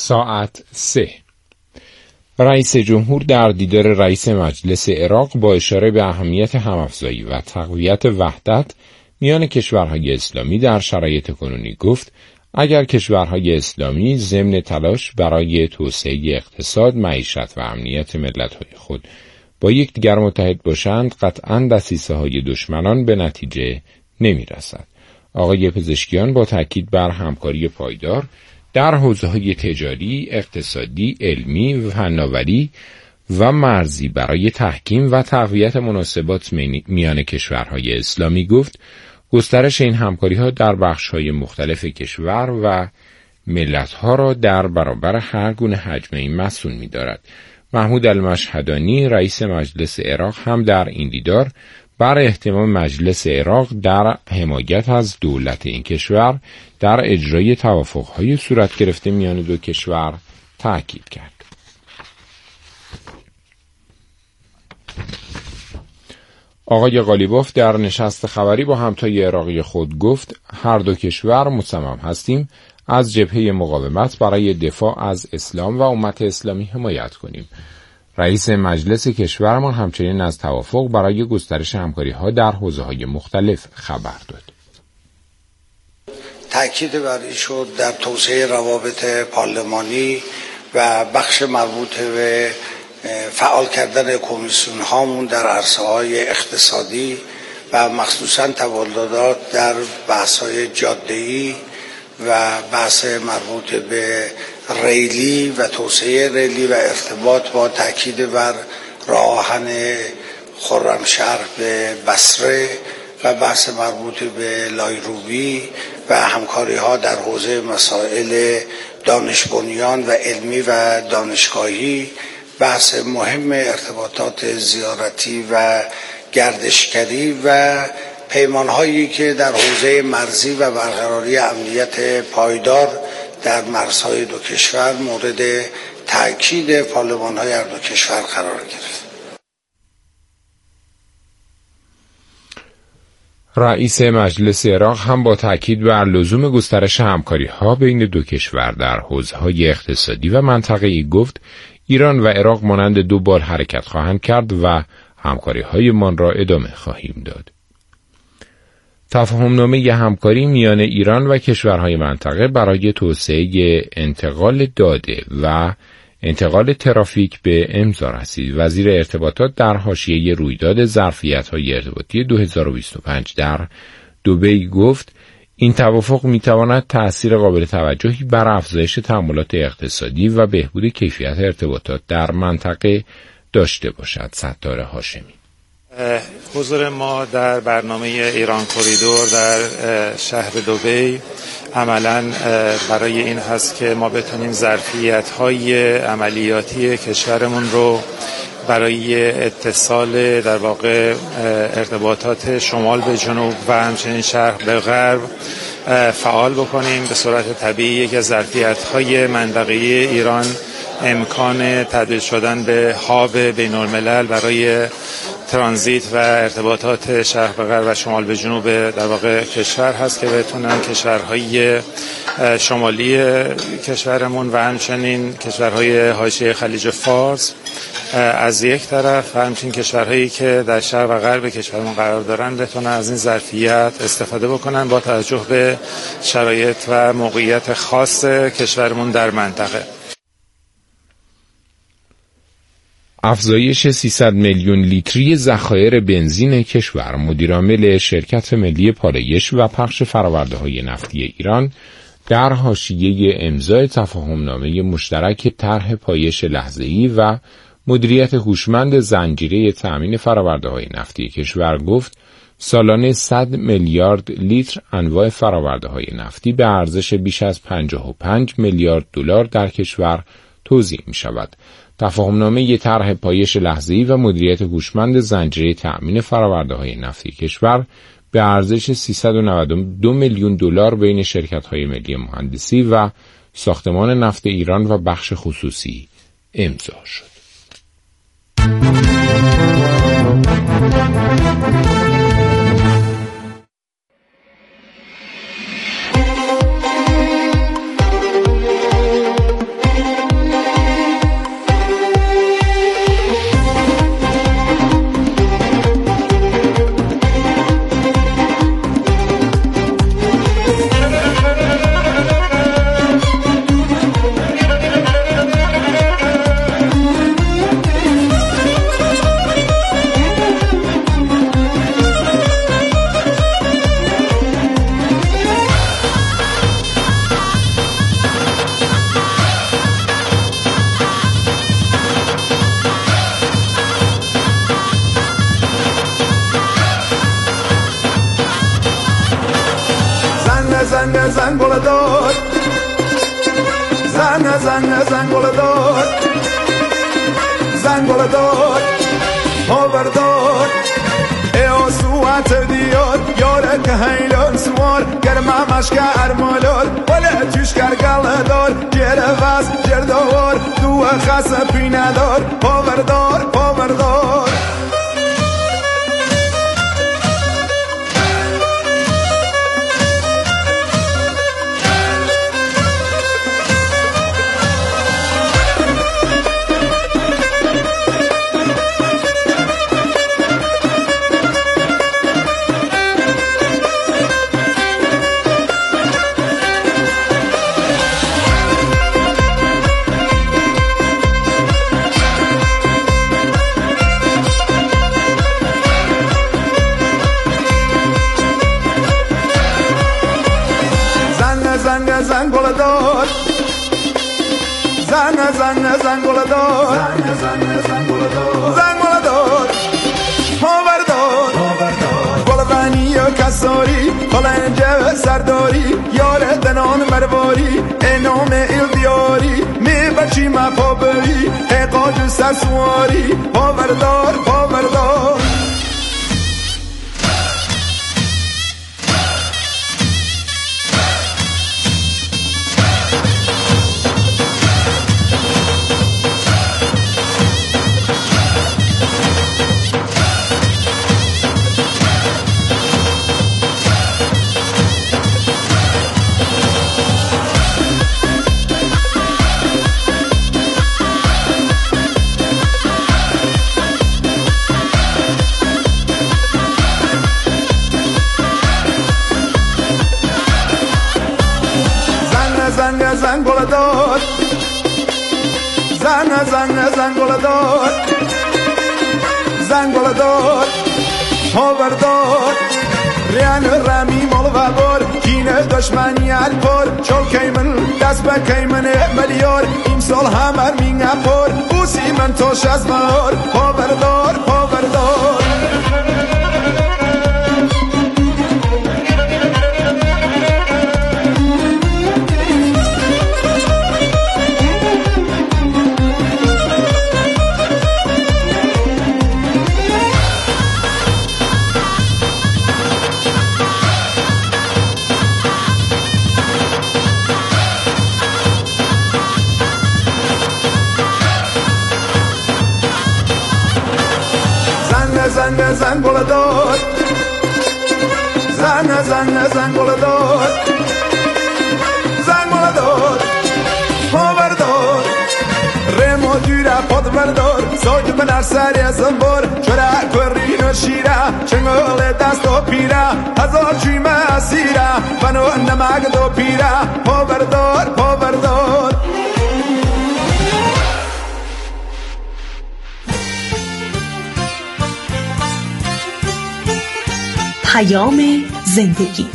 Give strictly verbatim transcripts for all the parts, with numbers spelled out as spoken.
ساعت سه. رئیس جمهور در دیدار رئیس مجلس عراق با اشاره به اهمیت همافزایی و تقویت وحدت میان کشورهای اسلامی در شرایط کنونی گفت اگر کشورهای اسلامی ضمن تلاش برای توسعه اقتصاد، معیشت و امنیت ملت‌های خود با یکدیگر متحد باشند، قطعاً دسیسه‌های دشمنان به نتیجه نمی‌رسد. آقای پزشکیان با تاکید بر همکاری پایدار در حوزه‌های تجاری، اقتصادی، علمی، فناوری و مرزی برای تحکیم و تقویت مناسبات میان کشورهای اسلامی گفت گسترش این همکاری‌ها در بخش‌های مختلف کشور و ملت‌ها را در برابر هر گونه هجمه‌ای مسئول می‌دارد. محمود المشهدانی رئیس مجلس عراق هم در این دیدار بر اهتمام مجلس عراق در حمایت از دولت این کشور در اجرای توافق‌های صورت گرفته میان دو کشور تاکید کرد. آقای قالیباف در نشست خبری با همتای عراقی خود گفت هر دو کشور مصمم هستیم از جبهه مقاومت برای دفاع از اسلام و امت اسلامی حمایت کنیم. رئیس مجلس کشورمان همچنین از توافق برای گسترش همکاری‌ها در حوزه‌های مختلف خبر داد. تأکید بر این شد در توسعه روابط پارلمانی و بخش مربوط به فعال کردن کمیسیون هامون در عرصه‌های اقتصادی و مخصوصاً تولدات در بحث‌های جاده‌ای و بحث مربوط به ریلی و توسعه ریلی و ارتباط با تاکید بر راه آهن خرمشهر به بصره و بحث مربوط به لایروبی و همکاری‌ها در حوزه مسائل دانش بنیان و علمی و دانشگاهی، بحث مهم ارتباطات زیارتی و گردشگری و پیمان‌هایی که در حوزه مرزی و برقراری امنیت پایدار در مرزهای دو کشور مورد تأکید پارلمان‌های هر دو کشور قرار گرفت. رئیس مجلس عراق هم با تاکید بر لزوم گسترش همکاری‌ها بین دو کشور در حوزه‌های اقتصادی و منطقه‌ای گفت ایران و عراق مانند دو بال حرکت خواهند کرد و همکاری‌هایمان را ادامه خواهیم داد. تفاهم‌نامه همکاری میان ایران و کشورهای منطقه برای توسعه انتقال داده و انتقال ترافیک به امضا رسید. وزیر ارتباطات در حاشیه رویداد ظرفیت‌های ارتباطی دو هزار و بیست و پنج در دبی گفت این توافق می‌تواند تأثیر قابل توجهی بر افزایش تعاملات اقتصادی و بهبود کیفیت ارتباطات در منطقه داشته باشد. ستاره هاشمی. حضور ما در برنامه ایران کوریدور در شهر دبی عملاً برای این هست که ما بتونیم ظرفیت‌های عملیاتی کشورمون رو برای اتصال در واقع ارتباطات شمال به جنوب و همچنین شرق به غرب فعال بکنیم. به صورت طبیعی یکی از ظرفیت‌های منطقه‌ای ایران امکان تبدیل شدن به هاب بین‌الملل برای ترانزیت و ارتباطات شرق به غرب و شمال به جنوب در واقع کشور هست که بتونن کشورهای شمالی کشورمون و همچنین کشورهای حاشیه خلیج فارس از یک طرف و همچنین کشورهایی که در شرق و غرب کشورمون قرار دارن بتونن از این ظرفیت استفاده بکنن با توجه به شرایط و موقعیت خاص کشورمون در منطقه. افزایش سیصد میلیون لیتری ذخایر بنزین کشور. مدیرعامل شرکت ملی پالایش و پخش فرآورده‌های نفتی ایران در حاشیه امضای تفاهم‌نامه مشترک طرح پایش لحظه‌ای و مدیریت هوشمند زنجیره تأمین فرآورده‌های نفتی کشور گفت سالانه صد میلیارد لیتر انواع فرآورده‌های نفتی به ارزش بیش از پنجاه و پنج میلیارد دلار در کشور توزیع می‌شود. تفاهم‌نامه طرح پایش لحظه‌ای و مدیریت هوشمند زنجیره تأمین فرآورده‌های نفتی کشور به ارزش سیصد و نود و دو میلیون دلار بین شرکت‌های ملی مهندسی و ساختمان نفت ایران و بخش خصوصی امضا شد. زنگ زنگ گل دار زنگ زنگ زنگ گل دار زنگ گل دار آوردار ای آسوات دیار یاره که هیلان سوار گرمه مشک ارمالار ولی توش کرگل دار گره وز جردوار دو خاص پینه دار آوردار آوردار زنگ گل دار زنگ زنگ زنگ گل دار زنگ زنگ گل دار زنگ گل دار آوردار گل بنی و کساری قلنجه سرداری یار دنان مرواری انام ایل دیاری می بچی ما پابری ای قاج سسواری آوردار آوردار زنگ گل دار زنگ زنگ زنگ گل دار زنگ گل دار آوردار ریان رمی مال و بار کینه دشمنی الپار چول کیمن دست به کیمن ملیار این سال همر مینگ اپار بوسی من توش از مار آوردار آوردار زنگ زنگ گل دار زنگ زنگ زنگ گل دار زنگ گل دار آوردار رمو دیره پاد بردار ساج بنر سری از انبار چرا کورین و شیره چنگل دست و پیره هزار چیمه اسیره بنو نمک دو پیره آوردار آوردار پیام زندگی.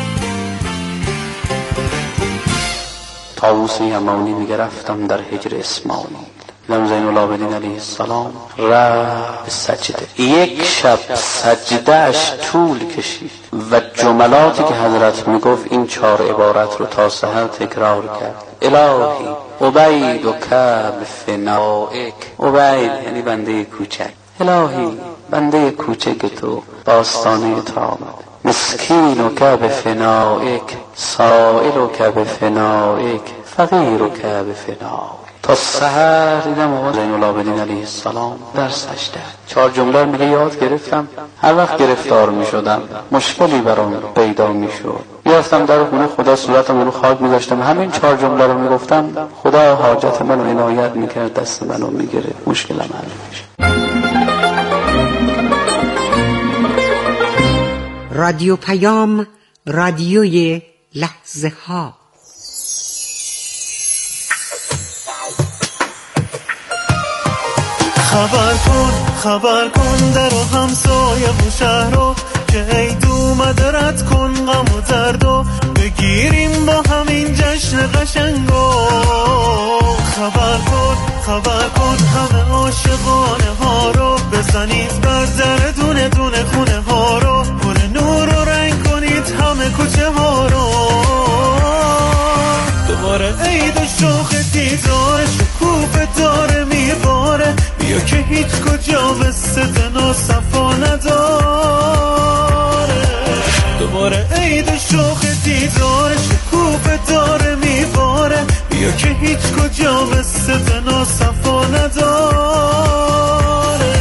طاووس یمانی میگه رفتم در هجر اسماعیل، امام زین العابدین علیه السلام رفت به سجده. یک شب سجدهش طول کشید و جملاتی که حضرت میگفت این چهار عبارت رو تا سحر تکرار کرد: الهی عبید و کب فنائک. عبید یعنی بنده کوچک، الهی بنده کوچک تو باستانه تو آمد. مسکین و کب فنائک، سائل و کب فنائک، فقیر و کب فنائک. تا سحر دیدم آقا زین العابدین علیه السلام در سجده. چهار جمله میگه یاد گرفتم، هر وقت گرفتار میشدم مشکلی برام پیدا میشد میرفتم در خونه خدا، صورتم رو خاک میذاشتم، همین چهار جمله رو میگفتم، خدا حاجت منو عنایت میکرد، دست منو میگرفت، مشکلم حل میشد. رادیو پیام، رادیوی لحظه ها. خبر کن خبر کن در و همسایه و شهر رو که عید اومده، رد کن غم و درد و بگیریم با همین جشن قشنگو. خبر کن خبر کن همه عاشقانه ها رو بزنید بر در دونه دونه خونه ها رو، پر نور و رنگ کنید همه کوچه ها رو. هیچ کجا مثل دنا صفا نداره. دوباره عید شوق دیدار شکوفه داره میباره، بیا که هیچ کجا مثل دنا صفا نداره.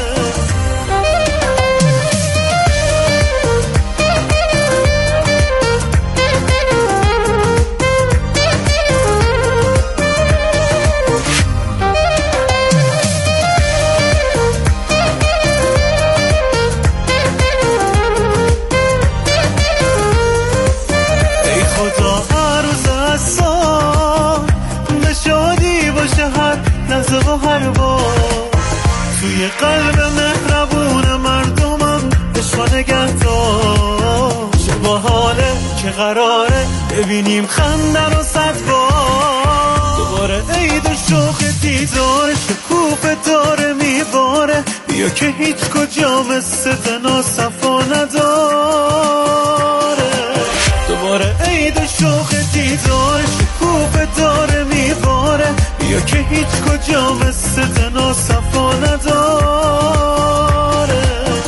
توی قلب مهربون مردمم عشق نگهدار. چه باحاله که قراره ببینیم خندن و صد بار. دوباره عید و شوق دیدار شکوفه داره میباره، بیا که هیچ کجا مثل دنا صفا نداره. دوباره عید و شوق دیدار شکوفه داره میباره، بیا که هیچ کجا مثل دنا صفا نداره.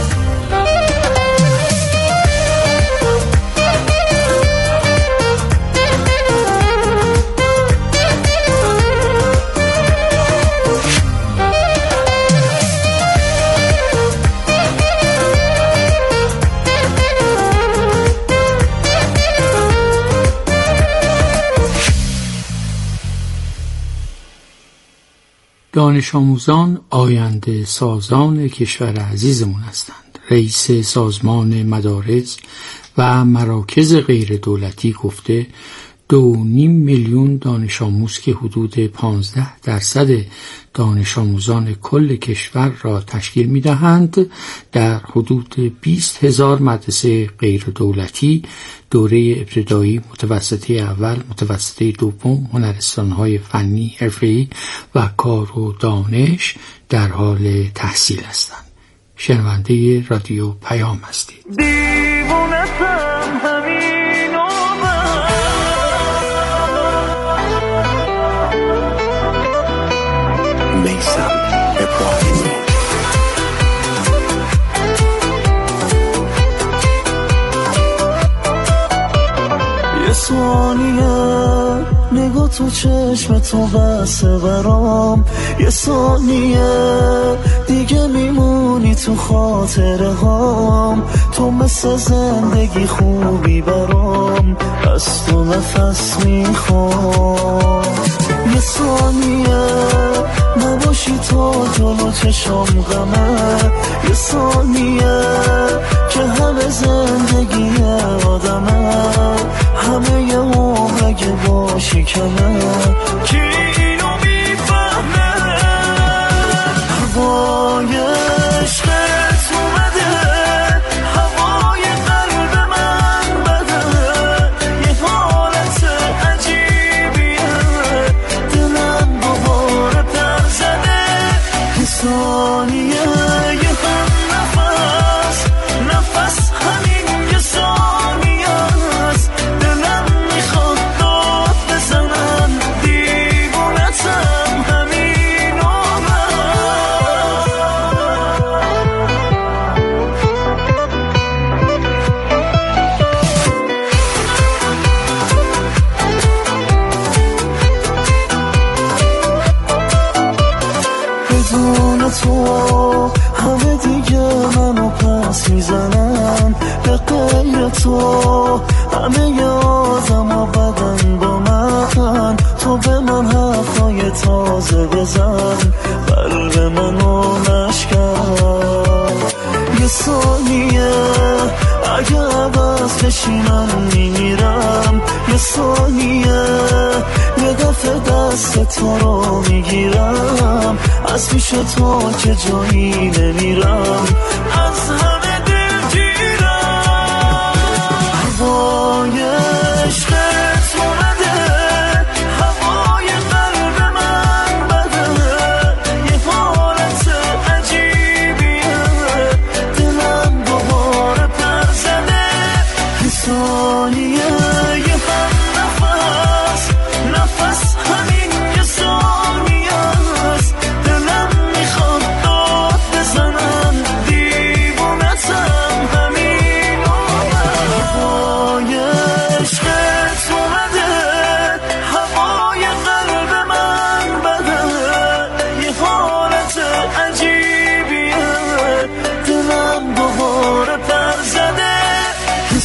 دانش آموزان آینده سازان کشور عزیزمون هستند. رئیس سازمان مدارس و مراکز غیر دولتی گفته دو نیم میلیون دانش آموز که حدود پانزده درصد دانش آموزان کل کشور را تشکیل می دهند در حدود بیست هزار مدرسه غیر دولتی دوره ابتدایی، متوسطه اول، متوسطه دوم، هنرستان‌های فنی، حرفه‌ای و کار و دانش در حال تحصیل هستند. شنونده رادیو پیام هستید. دیوونتم همین آمد، میثم ابراهیمی. یه ثانیه نگاه تو چشم تو بسه برام، یه ثانیه دیگه میمونی تو خاطره هام. تو مثل زندگی خوبی برام، از تو نفس میخوام. یه ثانیه نباشی تو جلو چشم غمه، یه ثانیه که همه زندگی آدمه، همه یه عمر اگه باشی کمه. کی اینو میفهمه؟ هوای عشقت اومده، هوای قلب من بده، یه حالت عجیبیه، دلم دوباره پر زده. یه ثانیه یه هم نفس، نفس همین یه ثانیه است. دلم میخواد داد بزنم، دیوونتم همین آمد. بدون تو همه دیگه منو پس میزنن، به غیر تو همه یادم بدن با من. تو به من حرفای تازه بزن، قلب منو نشکن. یه ثانیه اگه عوض بشی من میمیرم، یه ثانیه یه دفعه دست تو رو میگیرم، از پیش تو که جایی نمیرم، از همه دلگیرم. هوای عشقت اومده، هوای قلب من بده، یه حالت عجیبیه، دلم دوباره پر زده. یه ثانیه یه هم نفس، نفس همین یه ثانیه است. دلم میخواد داد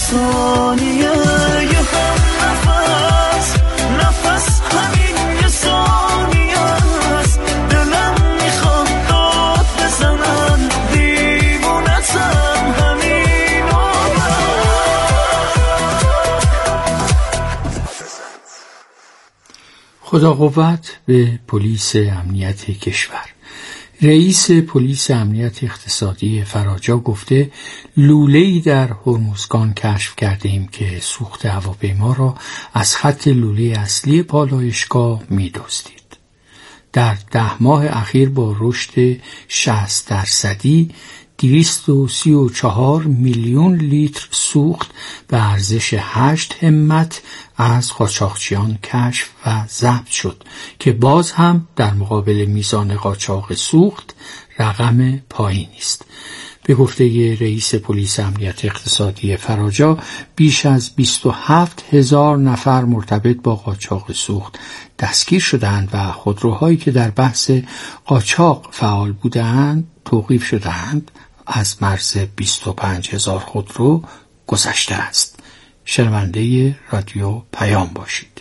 ثانیه یه هم نفس نفس همین یه ثانیه است دلم میخواد داد بزنم دیوونتم همین خدا قوت به پلیس امنیت کشور. رئیس پلیس امنیت اقتصادی فراجا گفته لوله‌ای در هرمزگان کشف کرده ایم که سوخت هواپیما را از خط لوله اصلی پالایشگاه می‌دزدید. در ده ماه اخیر با رشد شصت درصدی دویست و سی و چهار میلیون لیتر سوخت به ارزش هشت همت از قاچاقچیان کشف و ضبط شد که باز هم در مقابل میزان قاچاق سوخت رقم پایینی است. به گفته رئیس پلیس امنیت اقتصادی فراجا بیش از بیست و هفت هزار نفر مرتبط با قاچاق سوخت دستگیر شدند و خودروهایی که در بحث قاچاق فعال بودند توقیف شدند. از مرز بیست و پنج هزار خودرو گذشته است. شنونده رادیو پیام باشید.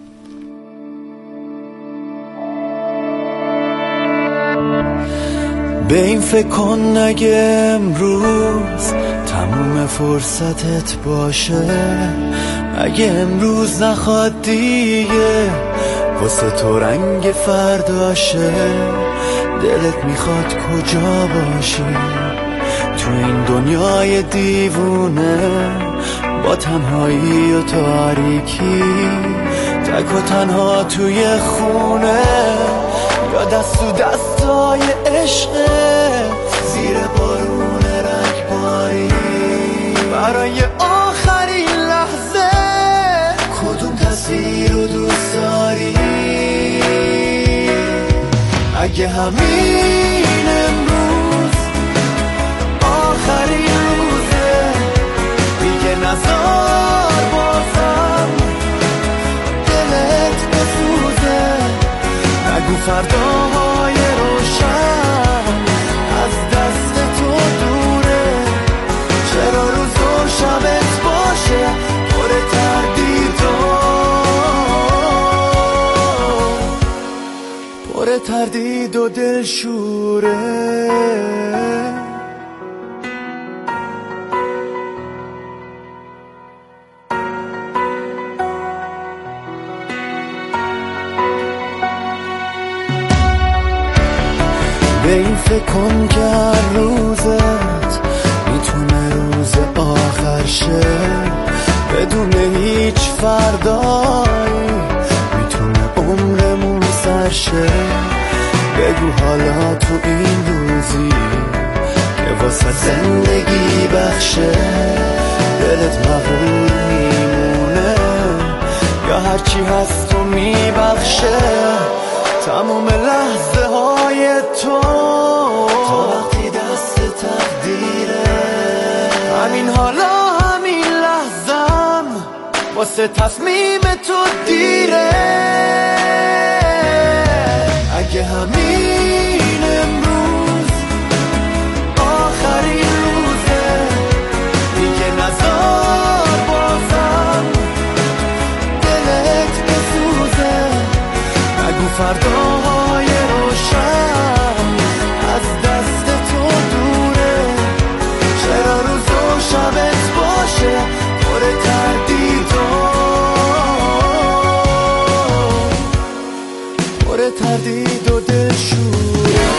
به این فکر کن اگه امروز تموم فرصتت باشه، اگه امروز نخواد دیگه واسه تو رنگ فرداشه، دلت میخواد کجا باشی تو این دنیای دیوونه، با تنهایی و تاریکی، تک و تنها توی خونه، یا دست و دستای عشقه زیر بارون رنگباری، برای آخرین لحظه کدوم تصویر رو دوست داری؟ اگه همین امروز آخرین روزه، دیگه نزار بازم دلت بسوزه، نگو فرداهای روشن از دست تو دوره، چرا روز و شبت باشه پر تردید و پر تردید و دلشوره. به این فکر کن که هر روزت میتونه روز آخر شه، بدون هیچ فردایی میتونه عمرمون سر شه. بگو حالا تو این روزی که واسه زندگی بخشه، دلت مغرور میمونه یا هرچی هست تو میبخشه؟ تمام لحظه های تو تا وقتی دست تقدیره، همین حالا همین لحظم واسه تصمیم تو دیره. اگه همین امروز آخرین روزه، دیگه نزار بازم دلت بسوزه، نگو فرداهای روشن از دست تو دوره، چرا روز و شبت باشه پر تردید و پر تردید و دلشوره.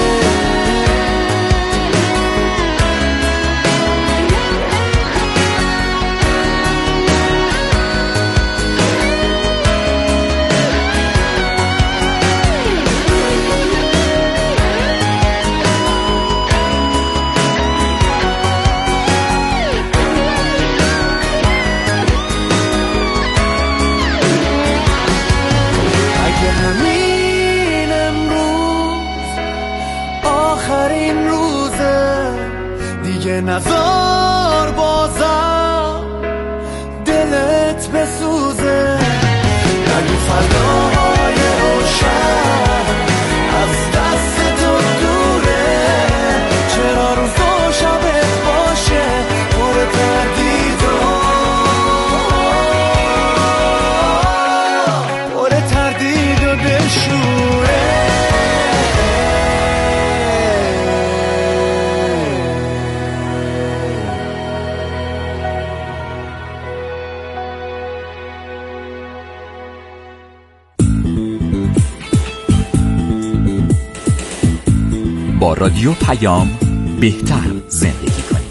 نزار بازم دلت بسوزه، نگو فرداهای روشن از دست تو دوره، چرا روز و شبت باشه پر تردید و رادیو پیام بهتر زندگی کنید.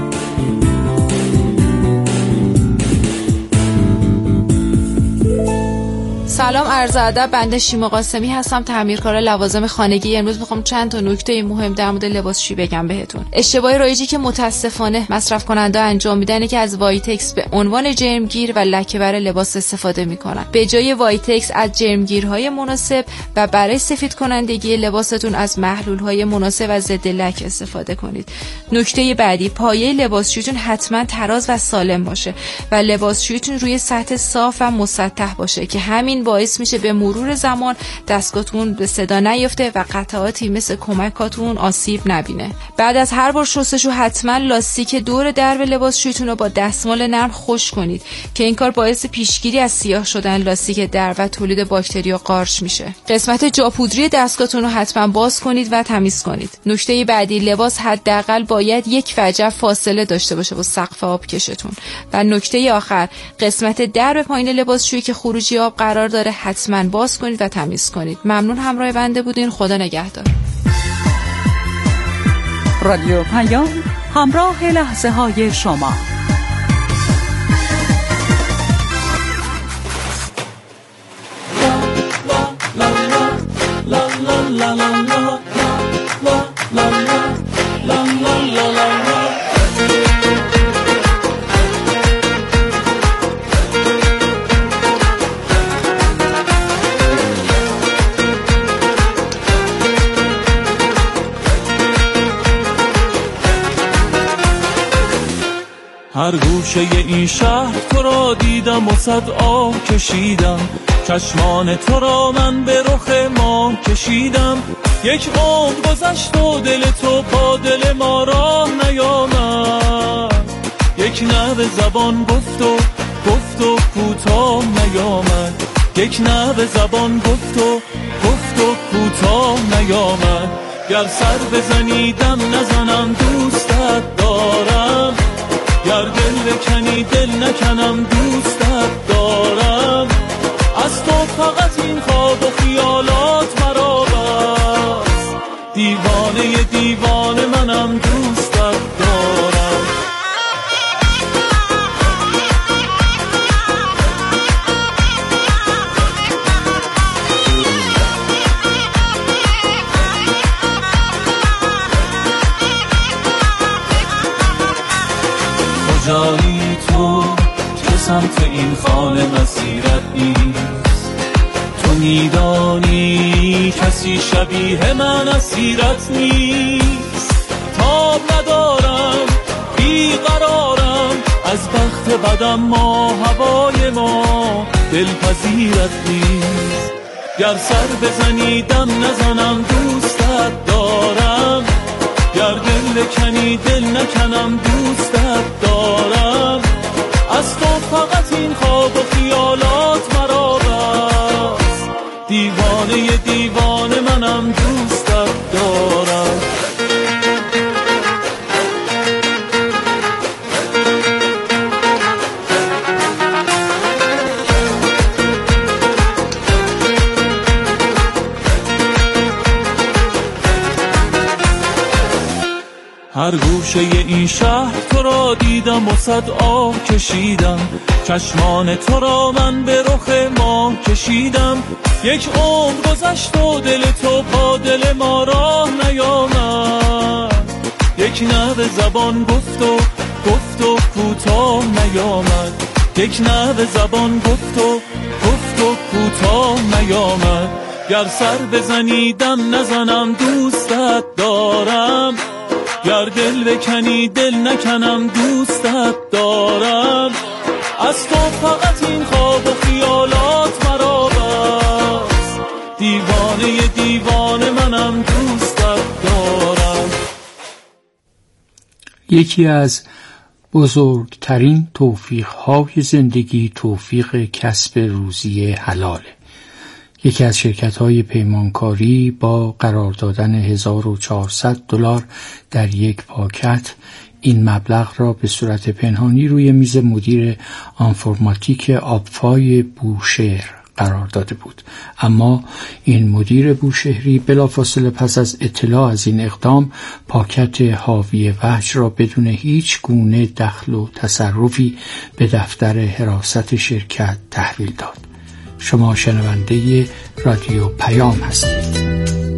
سلام، عرض ادب. بنده شیما قاسمی هستم، تعمیرکار لوازم خانگی. امروز میخوام چند تا نکته مهم در مورد لباسشویی بگم بهتون. اشتباه رایجی که متاسفانه مصرف کننده انجام میدن که از وایتکس به عنوان جرمگیر و لکه‌بر لباس استفاده میکنن. به جای وایتکس از جرمگیرهای مناسب و برای سفید کنندگی لباستون از محلولهای مناسب و ضد لک استفاده کنید. نکته بعدی، پایه لباسشوییتون حتما تراز و سالم باشه و لباسشوییتون روی سطح صاف و مسطح باشه که همین باعث میشه به مرور زمان دستگاهتون به صدا نیفته و قطعاتی مثل کمکاتون آسیب نبینه. بعد از هر بار شستشو حتما لاستیک دور درب لباسشوییتون رو با دستمال نرم خشک کنید که این کار باعث پیشگیری از سیاه شدن لاستیک درب و تولید باکتری و قارچ میشه. قسمت جاپودری دستگاهتون رو حتما باز کنید و تمیز کنید. نکته بعدی، لباس حداقل باید یک وجب فاصله داشته باشه با سقف آبکشتون. و نکته آخر، قسمت درب پایین لباسشویی که خروجی آب قرار داره حتما باز کنید و تمیز کنید. ممنون همراه بنده بودین. خدا نگهدار. رادیو پیام، همراه لحظه های شما. هر گوشه این شهر تو را دیدم و صد آه کشیدم، چشمان تو را من به رخ ماه کشیدم. یک عمر گذشت و دل تو با دل ما راه نیامد، یک نوع زبان گفت و گفت و کوتاه نیامد، یک نوع زبان گفت و گفت و کوتاه نیامد. گر سر بزنی دم نزنم دوستت دارم، گر دل بکنی دل نکنم دوستت دارم. از تو فقط این خواب و خیالات مرا بس، دیوانه دیوانه منم دوستت دارم. کجایی تو که سمت این خانه مسیرت نیست؟ تو میدانی کسی شبیه من اسیرت نیست. تاب ندارم بیقرارم از بخت بدم، ما هوای ما دلپذیرت نیست. گر سر بزنی دم نزنم دوستت دارم، گر دل بکنی دل نکنم دوستت دارم. از تو فقط این خواب و خیالات مرا بس، دیوانه دیوانه منم دوستت دارم. هر گوشه این شهر تو را دیدم و صد آه کشیدم، چشمان تو را من به رخ ماه کشیدم. یک عمر گذشت و دل تو با دل ما راه نیامد، یک نوع زبان گفت و گفت و کوتاه نیامد، یک نوع زبان گفت و گفت و کوتاه نیامد. گر سر بزنی دم نزنم دوستت دارم، گر دل بکنی دل نکنم دوستت دارم. از تو فقط این خواب و خیالات مرا بس، دیوانه دیوانه منم دوستت دارم. یکی از بزرگترین توفیق‌های زندگی توفیق کسب روزی حلاله. یکی از شرکت‌های پیمانکاری با قرار دادن هزار و چهارصد دلار در یک پاکت این مبلغ را به صورت پنهانی روی میز مدیر آنفرماتیک آبفای بوشهر قرار داده بود. اما این مدیر بوشهری بلافاصله پس از اطلاع از این اقدام پاکت حاوی وجه را بدون هیچ گونه دخل و تصرفی به دفتر حراست شرکت تحویل داد. شما شنونده رادیو پیام هستید.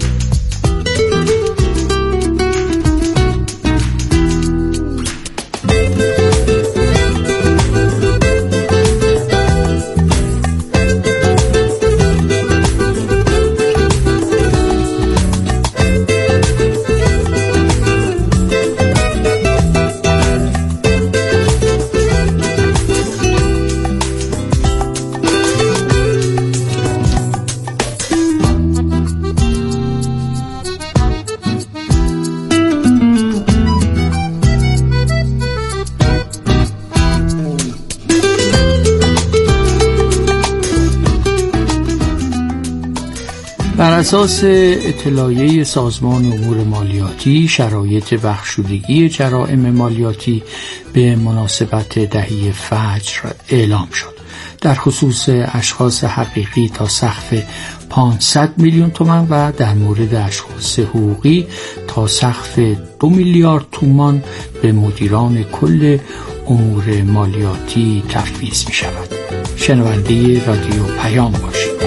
بر اساس اطلاعیه سازمان امور مالیاتی، شرایط بخشودگی جرائم مالیاتی به مناسبت دهه فجر اعلام شد. در خصوص اشخاص حقیقی تا سقف پانصد میلیون تومان و در مورد اشخاص حقوقی تا سقف دو میلیارد تومان به مدیران کل امور مالیاتی تفویض می شود. شنونده رادیو پیام باشید.